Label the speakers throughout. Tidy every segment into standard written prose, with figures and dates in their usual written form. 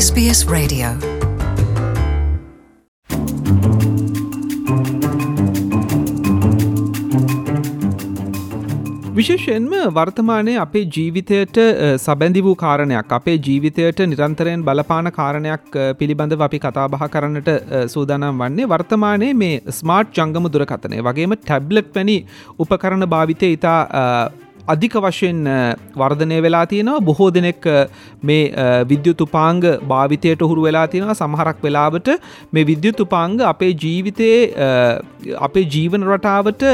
Speaker 1: SBS Radio.
Speaker 2: විශේෂයෙන්ම වර්තමානයේ අපේ ජීවිතයට සබැඳි වූ කාරණයක්, අපේ ජීවිතයට නිරන්තරයෙන් බලපාන කාරණයක් පිළිබඳව අපි කතා බහ කරන්නට සූදානම් වන්නේ වර්තමානයේ මේ ස්මාර්ට් ජංගම දුරකථනය වගේම ටැබ්ලට් වැනි උපකරණ භාවිතය ඉතා අධික වශයෙන් වර්ධනය වෙලා තියෙනවා. බොහෝ දෙනෙක් මේ විද්‍යුත් උපාංග භාවිතයට උහුරු වෙලා තියෙනවා. සමහරක් වෙලාවට මේ විද්‍යුත් උපාංග අපේ ජීවිතයේ අපේ ජීවන රටාවට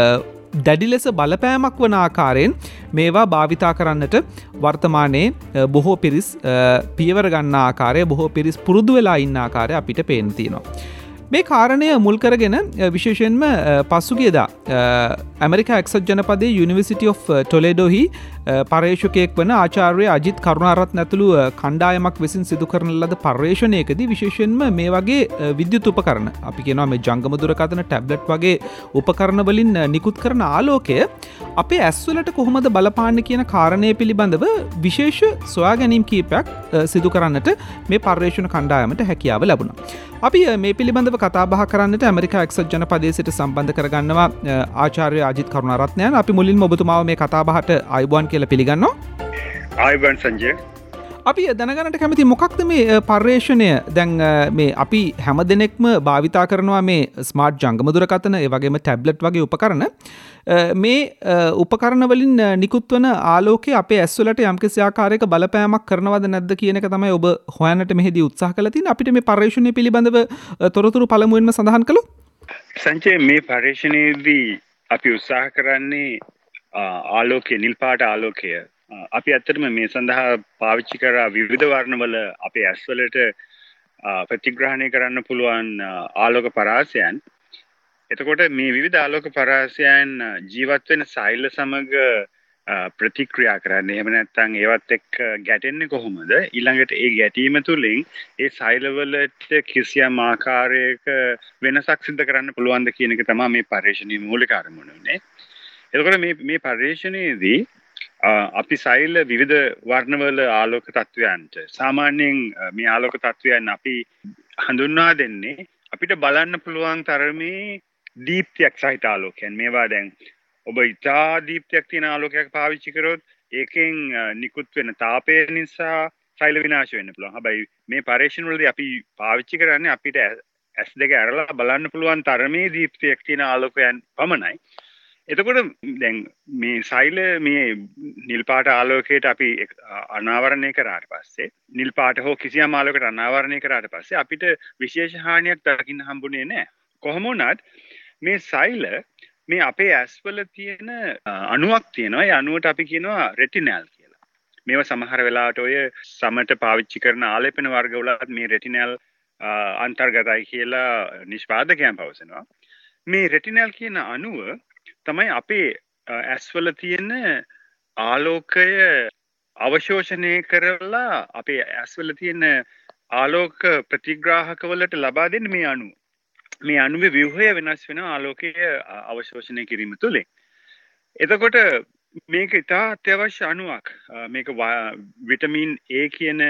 Speaker 2: දැඩි ලෙස බලපෑමක් වන ආකාරයෙන් මේවා භාවිතා කරන්නට වර්තමානයේ බොහෝ පිරිස් පියවර ගන්න ආකාරය, බොහෝ පිරිස් පුරුදු වෙලා ඉන්න ආකාරය අපිට පේන්න තියෙනවා. මේ කාරණය මුල් කරගෙන විශේෂයෙන්ම පසුගියදා ඇමරිකා එක්සත් ජනපදයේ යුනිවර්සිටි ඔෆ් ටොලෙඩෝහි පර්යේෂකයෙක් වන ආචාර්ය අජිත් කරුණාරත්න ඇතුළු කණ්ඩායමක් විසින් සිදු කරන ලද පර්යේෂණයකදී විශේෂයෙන්ම මේ වගේ විද්‍යුත් උපකරණ, අපි කියනවා මේ ජංගම දුරකථන, ටැබ්ලට් වගේ උපකරණ වලින් නිකුත් කරන ආලෝකය අපේ ඇස්වලට කොහොමද බලපාන්නේ කියන කාරණය පිළිබඳව විශේෂ සොයා ගැනීම් කීපයක් සිදු කරන්නට මේ පර්යේෂණ කණ්ඩායමට හැකියාව ලැබුණා. අපි මේ පිළිබඳව කතා බහ කරන්නට ඇමරිකා එක්සත් ජනපදයේ සිට සම්බන්ධ කරගන්නවා ආචාර්ය අජිත් කරුණාරත්නයන්. අපි මුලින්ම ඔබතුමාව මේ කතා බහට ආයුබෝවන් කියලා පිළිගන්නවා.
Speaker 3: ආයුබෝවන් සංජය.
Speaker 2: අපි දැනගන්නට කැමති මොකක්ද මේ පර්යේෂණය? දැන් මේ අපි හැම දෙනෙක්ම භාවිතා කරනවා මේ ස්මාර්ට් ජංගම දුරකථන, ඒ වගේම ටැබ්ලට් වගේ උපකරණ. මේ උපකරණ වලින් නිකුත් වන ආලෝකය අපේ ඇස්වලට යම්කිසි ආකාරයක බලපෑමක් කරනවද නැද්ද කියන එක තමයි ඔබ හොයන්නට මෙහිදී උත්සාහ කළා තියෙන්නේ. අපිට මේ පර්යේෂණය පිළිබඳව තොරතුරු පළමුවෙන්ම සඳහන් කළොත්.
Speaker 3: සංජය, මේ පර්යේෂණයේදී අපි උත්සාහ කරන්නේ ආලෝකය, නිල් පාට ආලෝකය. අපි ඇත්තටම මේ සඳහා පාවිච්චි කරා විවිධ වර්ණවල අපේ ඇස්වලට ප්‍රතිග්‍රහණය කරන්න පුළුවන් ආලෝක පරාසයන්. එතකොට මේ විවිධ ආලෝක පරාසයන් ජීවත් වෙන සෛල සමග ප්‍රතික්‍රියා කරන්නේ. එහෙම නැත්නම් ඒවත් එක්ක ගැටෙන්නේ කොහොමද? ඊළඟට ඒ ගැටීම තුළින් ඒ සෛලවලට කිසියම් ආකාරයක වෙනසක් සිදු කරන්න පුළුවන්ද කියන එක තමයි මේ පර්යේෂණයේ මූලික අරමුණ උනේ. එතකොට මේ පර්යේෂණයේදී අපි සෛල විවිධ වර්ණවල ආලෝක තත්වයන්ට, සාමාන්‍යයෙන් මේ ආලෝක තත්වයන් අපි හඳුන්වා දෙන්නේ අපිට බලන්න පුළුවන් තරමේ දීප්තියක් සහිත ආලෝකයන්. මේවා දැන් ඔබ ඉතා දීප්තියක් තියෙන ආලෝකයක් පාවිච්චි කරොත් ඒකෙන් නිකුත් වෙන තාපය නිසා සෛල විනාශ වෙන්න පුළුවන්. හැබැයි මේ පර්යේෂණ වලදී අපි පාවිච්චි කරන්නේ අපිට ඇස් දෙක අරලා බලන්න පුළුවන් තරමේ දීප්තියක් තියෙන ආලෝකයන් පමණයි. එතකොට දැන් මේ සෛල මේ නිල් පාට ආලෝකයට අපි අනාවරණය කරාට පස්සේ, නිල් පාට හෝ කිසියම් ආලෝකයකට අනාවරණය කරාට පස්සේ අපිට විශේෂ හානියක් දකින්න හම්බුනේ නැහැ. කොහොම වුණත් මේ සෛල මේ අපේ ඇස්වල තියෙන අණුවක් තියෙනවා. ඒ අණුවට අපි කියනවා රෙටිනල් කියලා. මේවා සමහර වෙලාවට ඔය සමට පාවිච්චි කරන ආලේපන වර්ගවලත් මේ රෙටිනල් අන්තර්ගතයි කියලා නිෂ්පාදකයන් පවසනවා. මේ රෙටිනල් කියන අණුව තමයි අපේ ඇස්වල තියෙන ආලෝකය අවශෝෂණය කරලා අපේ ඇස්වල තියෙන ආලෝක ප්‍රතිග්‍රාහකවලට ලබා දෙන්න මේ අණුව. මේ අණුවේ ව්‍යුහය වෙනස් වෙන ආලෝකය අවශෝෂණය කිරීම තුළින්. එතකොට මේක ඉතා අත්‍යවශ්‍ය අණුවක්. මේක විටමින් A කියන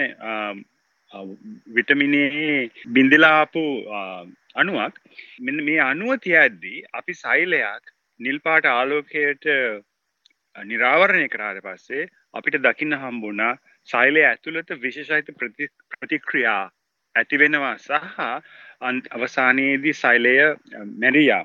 Speaker 3: විටමින් A බිඳලා ආපු අණුවක්. මෙන්න මේ අණුව තියද්දී අපි සෛලයක් නිල් පාට ආලෝකයට නිරාවරණය කරාට පස්සේ අපිට දකින්න හම්බුණා සෛලය ඇතුළත විශේෂිත ප්‍රතික්‍රියා ඇති වෙනවා සහ අවසානයේදී සෛලය මැරී යාම.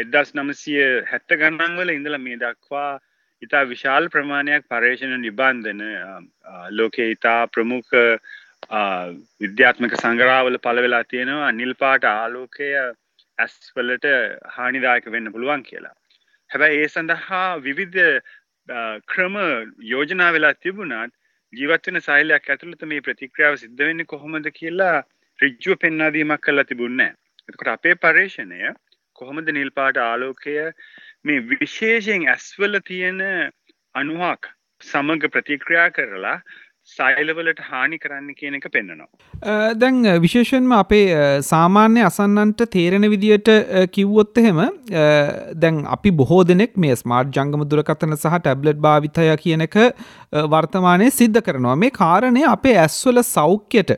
Speaker 3: 1970 ගණන් වල ඉඳලා මේ දක්වා ඉතා විශාල ප්‍රමාණයක් පර්යේෂණ නිබන්ධන ලෝකයේ ඉතා ප්‍රමුඛ විද්‍යාත්මක සංග්‍රහවල පළ වෙලා තියෙනවා නිල් පාට ආලෝකය ඇස්වලට හානිදායක වෙන්න පුළුවන් කියලා. හැබැයි ඒ සඳහා විවිධ ක්‍රම යෝජනා වෙලා තිබුණත් ජීවත් වෙන සෛලයක් ඇතුළත මේ ප්‍රතික්‍රියාව සිද්ධ වෙන්නේ කොහොමද කියලා ඍජුව පෙන්වා දීමක් කරලා තිබුණේ නැහැ. එතකොට අපේ පර්යේෂණය කොහොමද නිල් පාට ආලෝකය මේ විශේෂයෙන් ඇස්වල තියෙන අණුවක් සමග ප්‍රතික්‍රියා කරලා සෛලවලට හානි කරන්න කියන එක පෙන්වනවා.
Speaker 2: දැන් විශේෂයෙන්ම අපේ සාමාන්‍ය අසන්නන්ට තේරෙන විදියට කිව්වොත් එහෙම දැන් අපි බොහෝ දෙනෙක් මේ ස්මාර්ට් ජංගම දුරකථන සහ ටැබ්ලට් භාවිතය කියන එක වර්තමානයේ සිද්ධ කරනවා. මේ කාරණය අපේ ඇස්වල සෞඛ්‍යයට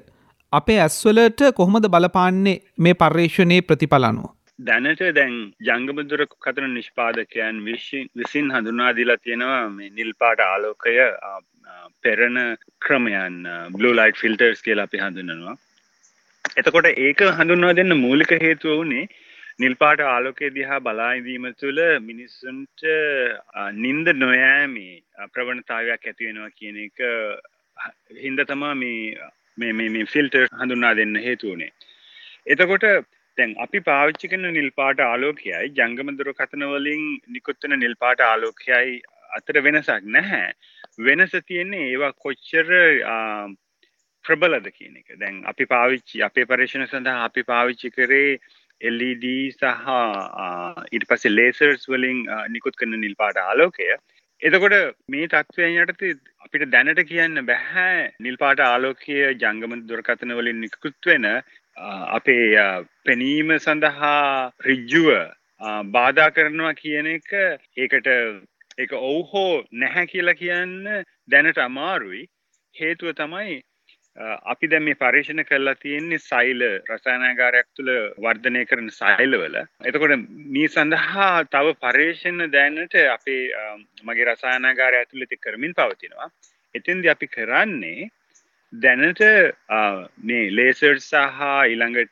Speaker 2: අපේ ඇස්වලට කොහොමද බලපාන්නේ මේ පර්යේෂණයේ ප්‍රතිඵල අනුව?
Speaker 3: දැනට දැන් ජංගම දුරකථන නිෂ්පාදකයන් විසින් හඳුනා දීලා තියෙනවා මේ නිල් පාට ආලෝකය පෙරණ ක්‍රමයන් බ්ලූ ලයිට් ෆිල්ටර්ස් කියලා අපි හඳුන්වනවා. එතකොට ඒක හඳුන්වා දෙන්න මූලික හේතුව වුණේ නිල් පාට ආලෝකය දිහා බලා ඉඳීම තුළ මිනිස්සුන්ට නිින්ද නොයෑමේ ප්‍රවණතාවයක් ඇති වෙනවා කියන එක හින්දා තමයි මේ ෆිල්ටර් හඳුන්වා දෙන්න හේතු වුණේ. එතකොට දැන් අපි පාවිච්චි කරන නිල් පාට ආලෝකයයි ජංගම දුරකථන වලින් නිකුත් වෙන නිල් පාට ආලෝකයයි අතර වෙනසක් නැහැ. වෙනස තියෙන්නේ ඒවා කොච්චර ප්‍රබලද කියන එක. දැන් අපි පාවිච්චි අපේ පරීක්ෂණ සඳහා අපි පාවිච්චි කරේ LED සහ ඊට පස්සේ ලේසර්ස් වලින් නිකුත් කරන නිල් පාට ආලෝකය. එතකොට මේ තත්ත්වයන් යටතේ අපිට දැනට කියන්න බෑ නිල් පාට ආලෝකය ජංගම දුරකථන වලින් නිකුත් වෙන අපේ පෙනීම සඳහා ඍජුව බාධා කරනවා කියන එක ඒක ඔව් හෝ නැහැ කියලා කියන්න දැනට අමාරුයි. හේතුව තමයි අපි දැන් මේ පරීක්ෂණ කරලා තියෙන්නේ සෛල රසායනාගාරයක් තුළ වර්ධනය කරන සෛලවල. එතකොට මේ සඳහා තව පරීක්ෂණ දැනට අපේ මගේ රසායනාගාරය ඇතුළත කරමින් පවතිනවා. එතෙන්දී අපි කරන්නේ දැනට මේ ලේසර්ස් සහ ඊළඟට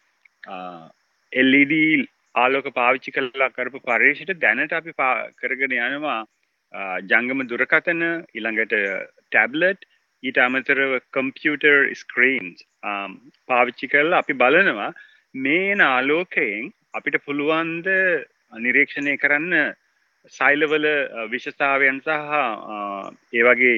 Speaker 3: LED ආලෝක පාවිච්චි කරලා කරපු පරීක්ෂණ දැනට අපි කරගෙන යනවා ජංගම දුරකථන ඊළඟට ටැබ්ලට් ඊට අමතරව කම්පියුටර් ස්ක්‍රීන්ස් පාවිච්චි කරලා අපි බලනවා මේ ආලෝකයෙන් අපිට පුළුවන් ද නිරීක්ෂණය කරන්න සෛලවල විශේෂතාවයන් සහ ඒ වගේ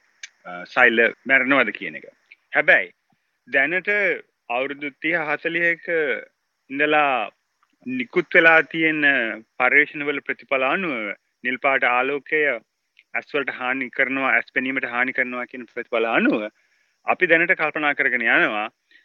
Speaker 3: සෛල මැරෙනවද කියන එක. හැබැයි දැනට අවුරුදු 30-40ක ඉඳලා නිකුත් වෙලා තියෙන පර්යේෂණවල ප්‍රතිඵල අනුව නිල් පාට ආලෝකය ඇස්වලට හානි කරනවා ඇස් පෙනීමට හානි කරනවා කියන ප්‍රතිඵල අනුව අපි දැනට කල්පනා කරගෙන යනවා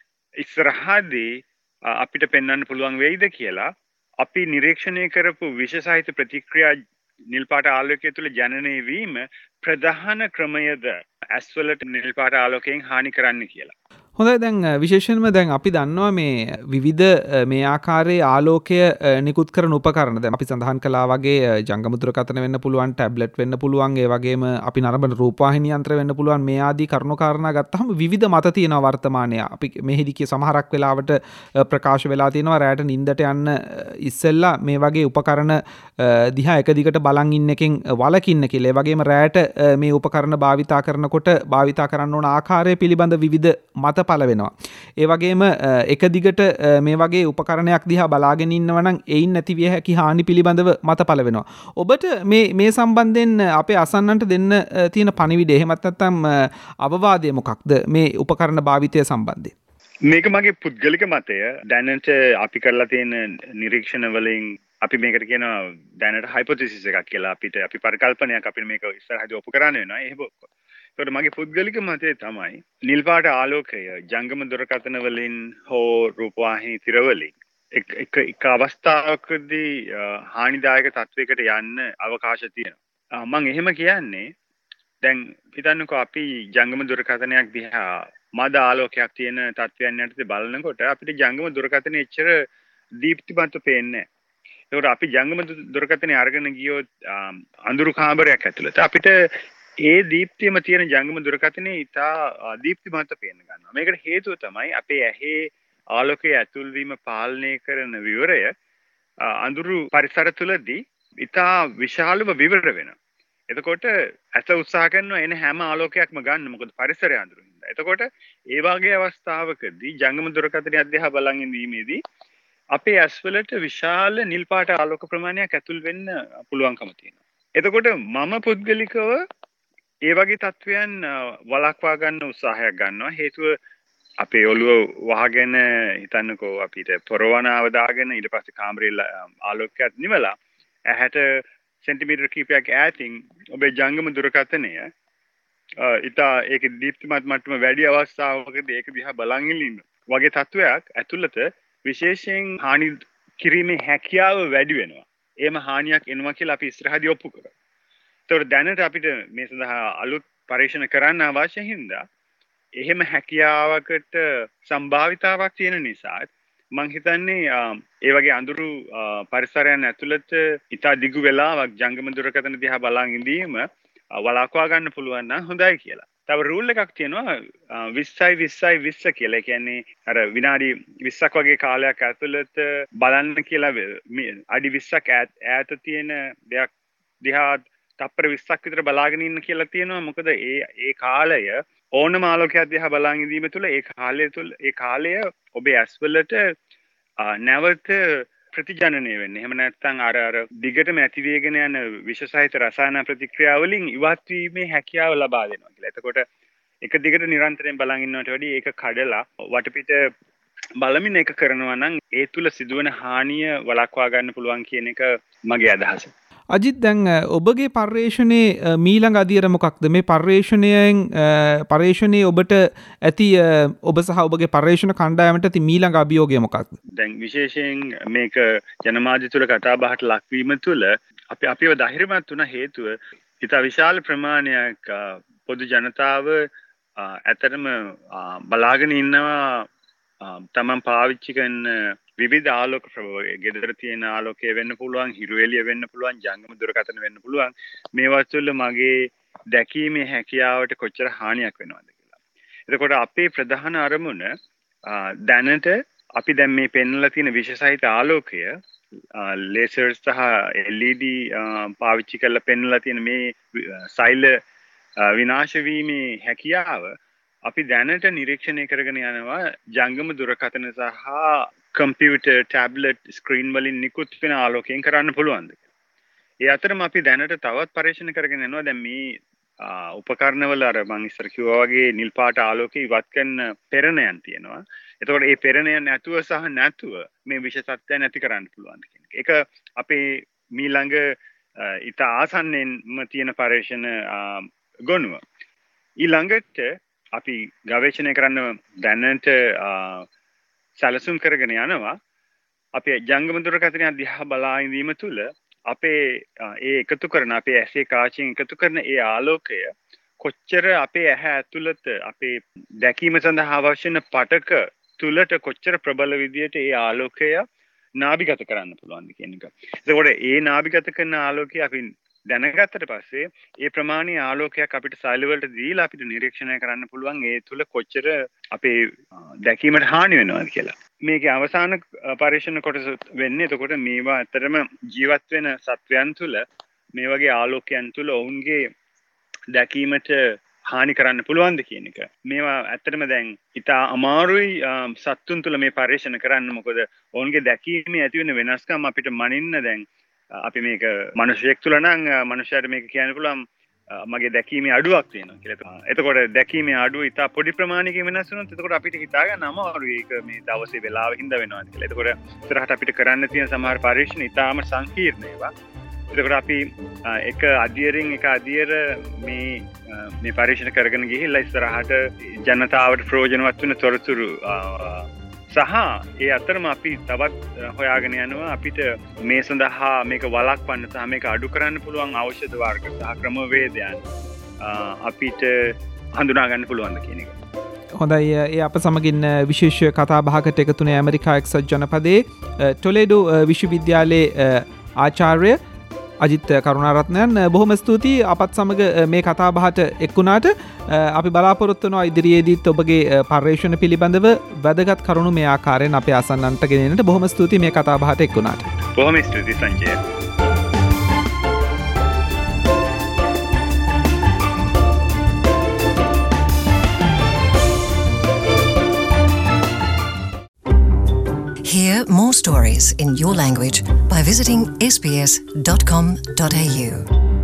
Speaker 3: ඉස්සරහදී අපිට පෙන්වන්න පුළුවන් වෙයිද කියලා. අපි නිරීක්ෂණය කරපු විශේෂයිත ප්‍රතික්‍රියා නිල් පාට ආලෝකය තුළ ජනනය වීම ප්‍රධාන ක්‍රමයද ඇස්වලට නිල් පාට ආලෝකයෙන් හානි කරන්න කියලා.
Speaker 2: හොඳයි දැන් විශේෂයෙන්ම දැන් අපි දන්නවා මේ විවිධ මේ ආකාරයේ ආලෝකය නිකුත් කරන උපකරණ දැන් අපි සඳහන් කළා වගේ ජංගම දුරකථන වෙන්න පුළුවන් ටැබ්ලට් වෙන්න පුළුවන් ඒ වගේම අපි නරඹන රූපවාහිනී යන්ත්‍ර වෙන්න පුළුවන් මේ ආදී කරුණු කාරණා ගත්තාම විවිධ මත තියෙනවා වර්තමානයේ අපි මෙහිදී කිය සමහරක් වෙලාවට ප්‍රකාශ වෙලා තියෙනවා රැට නිින්දට යන්න ඉස්සෙල්ලා මේ වගේ උපකරණ දිහා එක දිගට බලන් ඉන්න එකෙන් වළකින්න කියලා. ඒ වගේම රැට මේ උපකරණ භාවිතා කරනකොට භාවිතා කරන්න ඕන ආකාරය පිළිබඳ විවිධ මත පල වෙනවා. ඒ වගේම එක දිගට මේ වගේ උපකරණයක් දිහා බලාගෙන ඉන්නවා නම් එයින් නැති විය හැකි හානි පිළිබඳව මත පල වෙනවා. ඔබට මේ සම්බන්ධයෙන් අපේ අසන්නන්ට දෙන්න තියෙන පණිවිඩය එහෙමත් නැත්නම් අවවාදය මොකක්ද මේ උපකරණ භාවිතය සම්බන්ධයෙන්?
Speaker 3: මේක මගේ පුද්ගලික මතය. දැනට අපි කරලා තියෙන නිරීක්ෂණ වලින් අපි මේකට කියනවා දැනට හයිපොතීසිස් එකක් කියලා. අපි පරිකල්පනයක් අපිට මේක ඉස්සරහදී ඔප්පු කරන්න වෙනවා. ඒකත් මගේ පුද්ගලික මතය තමයි නිල් පාට ආලෝකය ජංගම දුරකථන වලින් හෝ රූපවාහිනී තිරවලින් එක අවස්ථාවකදී හානිදායක තත්වයකට යන්න අවකාශ තියෙනවා. මම එහෙම කියන්නේ දැන් හිතන්නකෝ අපි ජංගම දුරකථනයක් දිහා මද ආලෝකයක් තියෙන තත්වයන් යටතේ බලනකොට අපිට ජංගම දුරකථනයේ එච්චර දීප්තිමත්ව පේන්නේ නැහැ. ඒකට අපි ජංගම දුරකථනයේ අරගෙන ගියොත් අඳුරු කාමරයක් ඇතුළත අපිට ඒ දීප්තියම තියෙන ජංගම දුරකථනයේ ඉතා දීප්තිමත්ව පේන්න ගන්නවා. මේකට හේතුව තමයි අපේ ඇහි ආලෝකයේ ඇතුල්වීම පාලනය කරන විවරය අඳුරු පරිසර තුලදී ඉතා විශාලව විවර වෙනවා. එතකොට ඇස උත්සාහ කරනවා එන හැම ආලෝකයක්ම ගන්න. මොකද පරිසරය අඳුරු හින්දා. එතකොට ඒ වගේ අවස්ථාවකදී ජංගම දුරකථනය අධ්‍යා බලන් ඉඳීමේදී අපේ ඇස්වලට විශාල නිල් පාට ආලෝක ප්‍රමාණයක් ඇතුල් වෙන්න පුළුවන්කම තියෙනවා. එතකොට මම පුද්ගලිකව ඒ වගේ තත්වයන් වළක්වා ගන්න උත්සාහයක් ගන්නවා. හේතුව අපේ ඔළුව වහගෙන හිතන්නකෝ අපිට පොරවනාව දාගෙන ඊට පස්සේ කාමරේ ආලෝකයක් නිවලා ඇහැට සෙන්ටිමීටර් කිහිපයක් ඈතින් ඔබේ ජංගම දුරකථනය ඉතා ඒක දීප්තිමත් මට්ටම වැඩි අවස්ථාවකදී ඒක දිහා බලන් ඉන්න වගේ තත්වයක් ඇතුළත විශේෂයෙන් හානි කිරීමේ හැකියාව වැඩි වෙනවා. එහෙම හානියක් එනවා කියලා අපි ඉස්සරහදී ඔප්පු කරා. ඒතකොට දැනට අපිට මේ සඳහා අලුත් පරීක්ෂණ කරන්න අවශ්‍ය හින්දා එහෙම හැකියාවකට සම්භාවිතාවක් තියෙන නිසා මං හිතන්නේ ඒ වගේ අඳුරු පරිසරයන් ඇතුළත ඉතා දිගු වෙලාවක් ජංගම දුරකථන දිහා බලන් ඉඳීම වළක්වා ගන්න පුළුවන් නම් හොඳයි කියලා. තව රූල් එකක් තියෙනවා 20 කියලා. ඒ කියන්නේ අර විනාඩි 20ක් වගේ කාලයක් ඇතුළත බලන්න කියලා අඩි 20ක් ඈත තියෙන දෙයක් දිහා තප්පර 20ක් විතර බලාගෙන ඉන්න කියලා තියෙනවා. මොකද ඒ කාලය ඕනම ආලෝකයක් දිහා බලන් ඉඳීම තුළ ඒ කාලය ඔබේ ඇස්වලට නැවත ප්‍රතිජනනය වෙන්නේ. එහෙම නැත්නම් අර දිගටම ඇතිවේගෙන යන විෂසහිත රසායන ප්‍රතික්‍රියා වලින් ඉවත් වීමේ හැකියාව ලබා දෙනවා කියලා. එතකොට එක දිගට නිරන්තරයෙන් බලන් ඉන්නවට වැඩිය ඒක කඩලා වටපිට බලමින් ඒක කරනවා නම් ඒ තුල සිදුවන හානිය වළක්වා ගන්න පුළුවන් කියන එක මගේ අදහස.
Speaker 2: අජිත් දැන් ඔබගේ පර්යේෂණයේ මීළඟ අදියර මොකක්ද? මේ පර්යේෂණයේ ඔබට ඇති ඔබ සහ ඔබගේ පර්යේෂණ කණ්ඩායමට ඇති මීළඟ අභියෝගය මොකක්ද?
Speaker 3: දැන් විශේෂයෙන් මේක ජනමාධ්‍ය තුල කතා බහට ලක්වීම තුළ අපිව ධෛර්යමත් වුණ හේතුව ඉතා විශාල ප්‍රමාණයක් පොදු ජනතාව ඇත්තටම බලාගෙන ඉන්නවා තමන් පාවිච්චි කරන විවිධ ආලෝක ප්‍රභවය. ගෙදර තියෙන ආලෝකය වෙන්න පුළුවන්, හිරු එළිය වෙන්න පුළුවන්, ජංගම දුරකථන වෙන්න පුළුවන්. මේවා තුළ මගේ දැකීමේ හැකියාවට කොච්චර හානියක් වෙනවද කියලා. එතකොට අපේ ප්‍රධාන අරමුණ දැනට අපි දැන් මේ පෙන්වලා තියෙන විශේෂයිත ආලෝකය ලේසර්ස් සහ LED පාවිච්චි කරලා පෙන්වලා තියෙන මේ සෛල විනාශ වීමේ හැකියාව අපි දැනට නිරීක්ෂණය කරගෙන යනවා ජංගම දුරකථන සහ කම්පියුටර් ටැබ්ලට් ස්ක්‍රීන් වලින් නිකුත් වෙන ආලෝකයෙන් කරන්න පුළුවන්ද කියලා. ඒ අතරම අපි දැනට තවත් පරීක්ෂණ කරගෙන යනවා. දැන් මේ උපකරණවල අර මම ඉස්සර කිව්වා වගේ නිල් පාට ආලෝකය ඉවත් කරන පෙරණයන් තියෙනවා. එතකොට මේ පෙරණයන් නැතුව සහ නැතුව මේ විශේෂ තත්ත්වයන් නැති කරන්න පුළුවන් කියන එක. ඒක අපේ මීළඟ ඊට ආසන්නයෙන්ම තියෙන පරීක්ෂණ ගොනුව. ඊළඟට අපි ගවේෂණය කරන්න දැනට සැලසුම් කරගෙන යනවා. අපේ ජංගම දුරකථනය දිහා බලා ඉඳීම තුළ අපේ ඒ එකතු කරන අපේ ඇසේ කාචයෙන් එකතු කරන ඒ ආලෝකය කොච්චර අපේ ඇහැ ඇතුළත අපේ දැකීම සඳහා අවශ්‍ය වෙන පටක තුලට කොච්චර ප්‍රබල විදියට ඒ ආලෝකය නාභිගත කරන්න පුළුවන්ද කියන එක. එතකොට ඒ නාභිගත කරන ආලෝකය අපි දැනගත්තට පස්සේ ඒ ප්‍රමාණීය ආලෝකයක් අපිට සෛල වලට දීලා අපිට නිරීක්ෂණය කරන්න පුළුවන් ඒ තුල කොච්චර අපේ දැකීමට හානි වෙනවද කියලා. මේකේ අවසාන පරීක්ෂණ කොටස වෙන්නේ එතකොට මේවා ඇත්තටම ජීවත් වෙන සත්වයන් තුල මේ වගේ ආලෝකයන් තුල ඔවුන්ගේ දැකීමට හානි කරන්න පුළුවන්ද කියන එක. මේවා ඇත්තටම දැන් ඉතා අමාරුයි සත්තුන් තුල මේ පරීක්ෂණ කරන්න. මොකද ඔවුන්ගේ දැකීමේ ඇති වෙන වෙනස්කම් අපිට මනින්න දැන් අපි මේක මිනිසෙක් තුල නම් මිනිසයාට මේක කියන්න පුළුවන් මගේ දැකීමේ අඩුවක් තියෙනවා කියලා. එතකොට දැකීමේ අඩුව ඉතා පොඩි ප්‍රමාණයකින් වෙනස් වුණොත් එතකොට අපිට හිතා ගන්න අමාරුයි ඒක මේ දවසේ වෙලාව හින්දා වෙනවාද කියලා. එතකොට ඉතරහට අපිට කරන්න තියෙන සමහර පරීක්ෂණ ඉතාම සංකීර්ණ ඒවා. එතකොට අපි එක අධ්‍යයරින් එක අධ්‍යයර මේ පරීක්ෂණ කරගෙන ගිහිල්ලා ඉස්සරහට ජනතාවට ප්‍රයෝජනවත් වෙන තොරතුරු සහ ඒ අතරම අපි තවත් හොයාගෙන යනවා අපිට මේ සඳහා මේක වළක්වන්න සහ මේක අඩු කරන්න පුළුවන් ඖෂධ වර්ග සහ ක්‍රමවේදයන් අපිට හඳුනා ගන්න පුළුවන්ද කියන එක.
Speaker 2: හොඳයි. ඒ අප සමගින් විශේෂ කතා බහකට එකතු වුණේ ඇමරිකා එක්සත් ජනපදයේ ටොලෙඩෝ විශ්වවිද්‍යාලයේ ආචාර්ය අජිත් කරුණාරත්නයන්. බොහොම ස්තුතියි අපත් සමග මේ කතා බහට එක්වුණාට. අපි බලාපොරොත්තු වෙනවා ඉදිරියේදීත් ඔබගේ පර්යේෂණ පිළිබඳව වැදගත් කරුණු මේ ආකාරයෙන් අපේ අසන්නන්ට ගෙනෙන්නට. බොහොම ස්තුතියි මේ කතා බහට එක්වුණාට.
Speaker 3: බොහොම ස්තුතියි Sanjaya.
Speaker 1: Hear more stories in your language by visiting sbs.com.au.